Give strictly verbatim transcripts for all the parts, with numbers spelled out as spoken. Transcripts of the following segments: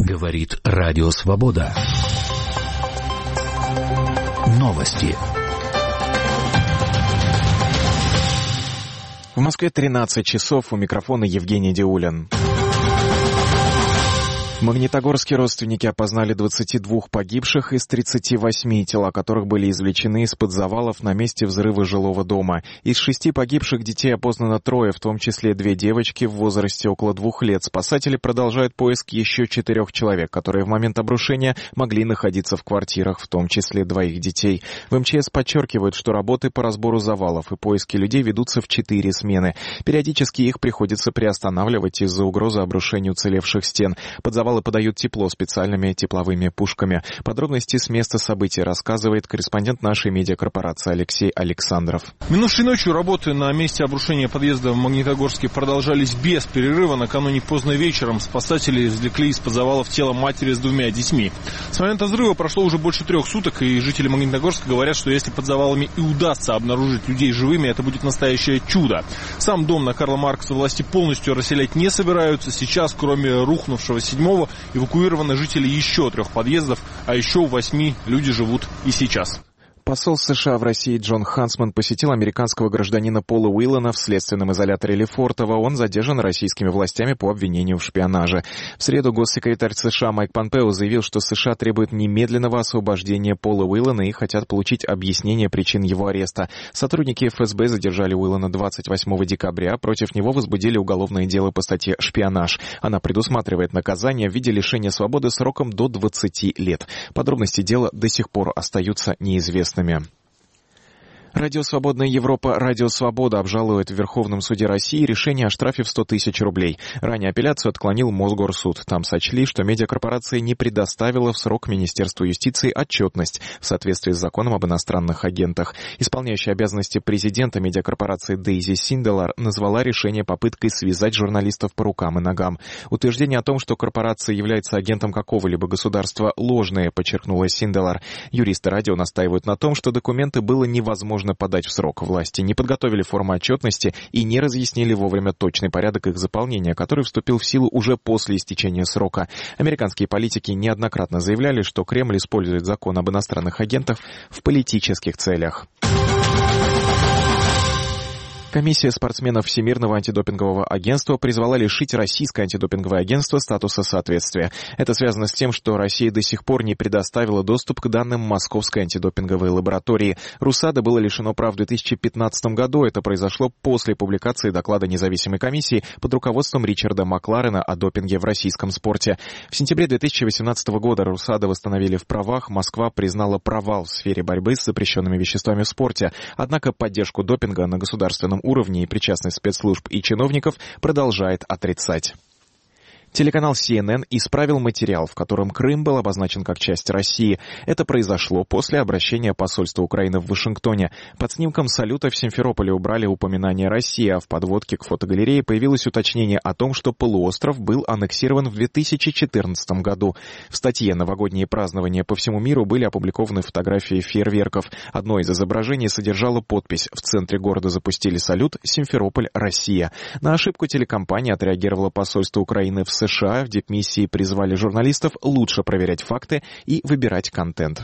Говорит Радио Свобода. Новости. В Москве тринадцать часов, у микрофона Евгений Диулин. В Магнитогорске родственники опознали двадцати двух погибших из тридцати восьми, тела которых были извлечены из-под завалов на месте взрыва жилого дома. Из шести погибших детей опознано трое, в том числе две девочки в возрасте около двух лет. Спасатели продолжают поиск еще четырех человек, которые в момент обрушения могли находиться в квартирах, в том числе двоих детей. В эм че эс подчеркивают, что работы по разбору завалов и поиски людей ведутся в четыре смены. Периодически их приходится приостанавливать из-за угрозы обрушения уцелевших стен. Под завалами подают тепло специальными тепловыми пушками. Подробности с места событий рассказывает корреспондент нашей медиакорпорации Алексей Александров. Минувшей ночью работы на месте обрушения подъезда в Магнитогорске продолжались без перерыва. Накануне поздно вечером спасатели извлекли из-под завалов тело матери с двумя детьми. С момента взрыва прошло уже больше трех суток, и жители Магнитогорска говорят, что если под завалами и удастся обнаружить людей живыми, это будет настоящее чудо. Сам дом на Карла Маркса власти полностью расселять не собираются. Сейчас, кроме рухнувшего седьмого, эвакуированы жители еще трех подъездов, а еще у восьми люди живут и сейчас. Посол США в России Джон Хансман посетил американского гражданина Пола Уиллана в следственном изоляторе Лефортово. Он задержан российскими властями по обвинению в шпионаже. В среду госсекретарь США Майк Помпео заявил, что США требуют немедленного освобождения Пола Уиллана и хотят получить объяснение причин его ареста. Сотрудники эф эс бэ задержали Уиллана двадцать восьмого декабря. Против него возбудили уголовное дело по статье «Шпионаж». Она предусматривает наказание в виде лишения свободы сроком до двадцати лет. Подробности дела до сих пор остаются неизвестными. Радио «Свободная Европа», Радио «Свобода» обжалует в Верховном суде России решение о штрафе в сто тысяч рублей. Ранее апелляцию отклонил Мосгорсуд. Там сочли, что медиакорпорация не предоставила в срок Министерству юстиции отчетность в соответствии с законом об иностранных агентах. Исполняющая обязанности президента медиакорпорации Дейзи Синделар назвала решение попыткой связать журналистов по рукам и ногам. Утверждение о том, что корпорация является агентом какого-либо государства, ложное, подчеркнула Синделар. Юристы радио настаивают на том, что документы было невозможно подать в срок. Власти не подготовили форму отчетности и не разъяснили вовремя точный порядок их заполнения, который вступил в силу уже после истечения срока. Американские политики неоднократно заявляли, что Кремль использует закон об иностранных агентах в политических целях. Комиссия спортсменов Всемирного антидопингового агентства призвала лишить российское антидопинговое агентство статуса соответствия. Это связано с тем, что Россия до сих пор не предоставила доступ к данным Московской антидопинговой лаборатории. РУСАДА было лишено прав в две тысячи пятнадцатом году. Это произошло после публикации доклада независимой комиссии под руководством Ричарда Макларена о допинге в российском спорте. В сентябре две тысячи восемнадцатого года РУСАДА восстановили в правах. Москва признала провал в сфере борьбы с запрещенными веществами в спорте. Однако поддержку допинга на государственном уровне и причастность спецслужб и чиновников продолжает отрицать. Телеканал си эн эн исправил материал, в котором Крым был обозначен как часть России. Это произошло после обращения посольства Украины в Вашингтоне. Под снимком салюта в Симферополе убрали упоминание России, а в подводке к фотогалерее появилось уточнение о том, что полуостров был аннексирован в две тысячи четырнадцатом году. В статье «Новогодние празднования по всему миру» были опубликованы фотографии фейерверков. Одно из изображений содержало подпись «В центре города запустили салют. Симферополь, Россия». На ошибку телекомпания отреагировало посольство Украины в США. В дипмиссии призвали журналистов лучше проверять факты и выбирать контент.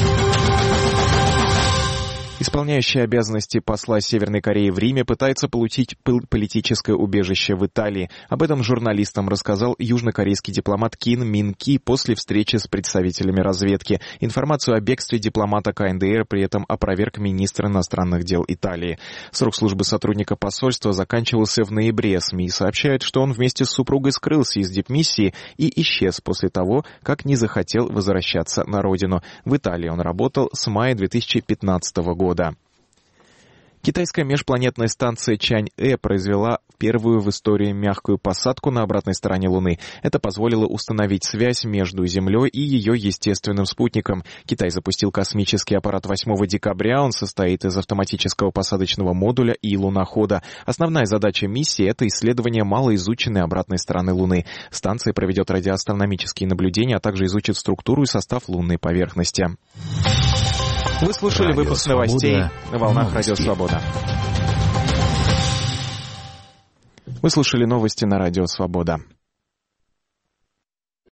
Исполняющий обязанности посла Северной Кореи в Риме пытается получить политическое убежище в Италии. Об этом журналистам рассказал южнокорейский дипломат Кин Мин Ки после встречи с представителями разведки. Информацию о бегстве дипломата ка эн дэ эр при этом опроверг министр иностранных дел Италии. Срок службы сотрудника посольства заканчивался в ноябре. СМИ сообщают, что он вместе с супругой скрылся из дипмиссии и исчез после того, как не захотел возвращаться на родину. В Италии он работал с мая две тысячи пятнадцатого года. Китайская межпланетная станция Чань-Э произвела первую в истории мягкую посадку на обратной стороне Луны. Это позволило установить связь между Землей и ее естественным спутником. Китай запустил космический аппарат восьмого декабря. Он состоит из автоматического посадочного модуля и лунохода. Основная задача миссии — это исследование малоизученной обратной стороны Луны. Станция проведет радиоастрономические наблюдения, а также изучит структуру и состав лунной поверхности. Вы слушали Радио выпуск Свобода. Новостей на волнах Новости. Радио Свобода. Вы слушали новости на Радио Свобода.